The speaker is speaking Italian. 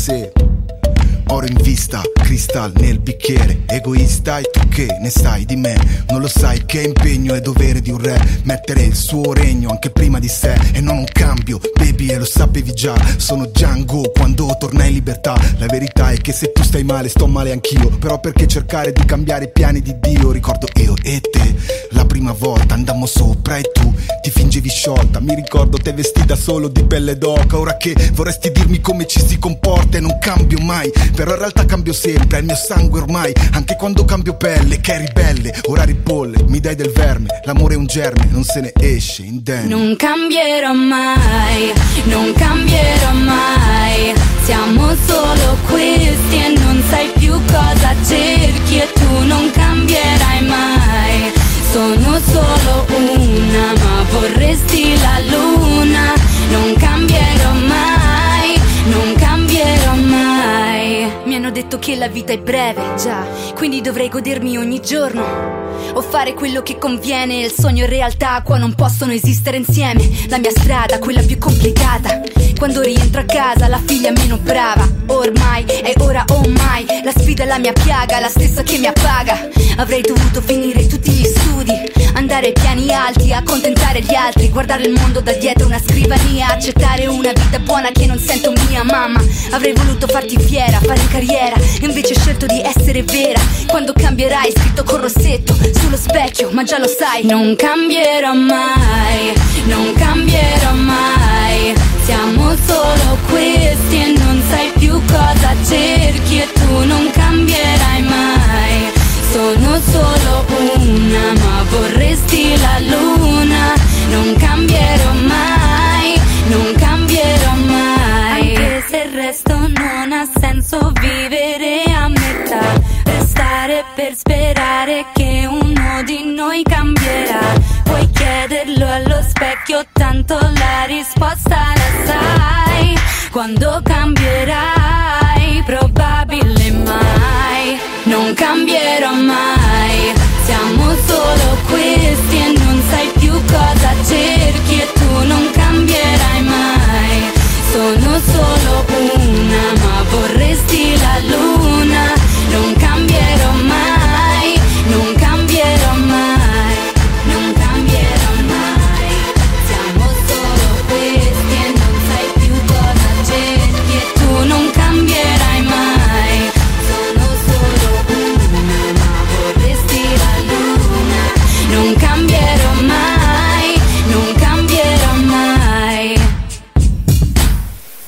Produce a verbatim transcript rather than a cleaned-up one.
se oro in vista, cristal nel bicchiere, egoista e tu che ne sai di me? Non lo sai che impegno e dovere di un re, mettere il suo regno anche prima di sé e non un cambio, baby, e lo sapevi già, sono Django quando tornai in libertà. La verità è che se tu stai male sto male anch'io, però perché cercare di cambiare i piani di Dio? Ricordo io e te, la prima volta andammo sopra e tu ti fingevi sciolta, mi ricordo te vestita solo di pelle d'oca, ora che vorresti dirmi come ci si comporta e non cambio mai, però in realtà cambio sempre, è il mio sangue ormai, anche quando cambio pelle, che è ribelle, ora ribolle, mi dai del verme, l'amore è un germe, non se ne esce indenne. Non cambierò mai, non cambierò mai, siamo solo questi e non sai più cosa cerchi e tu non cambierai mai, sono solo una ma vorresti la luna, non cambierò mai, non cambierò mai. Mi hanno detto che la vita è breve, già, quindi dovrei godermi ogni giorno o fare quello che conviene. Il sogno e realtà qua non possono esistere insieme. La mia strada, quella più complicata, quando rientro a casa la figlia meno brava. Ormai è ora o mai, la sfida è la mia piaga, la stessa che mi appaga. Avrei dovuto finire tutti gli studi, andare ai piani alti, accontentare gli altri, guardare il mondo da dietro una scrivania, accettare una vita buona che non sento mia. Mamma, avrei voluto farti fiera, fare carriera, invece ho scelto di essere vera. Quando cambierai, scritto con rossetto sullo specchio, ma già lo sai, non cambierò mai, non cambierò mai, siamo solo questi e non sai più cosa cerchi e tu non cambierai mai, sono solo una ma vorresti la luna, non cambierò mai, non cambierò mai, anche se il resto non ha senso vivere a metà, restare per sperare che uno di noi cambierà, puoi chiederlo allo specchio tanto la risposta la sai, quando cambierai probabile mai, non cambierò mai, siamo solo questi e non sai più cosa cerchi e tu non cambierai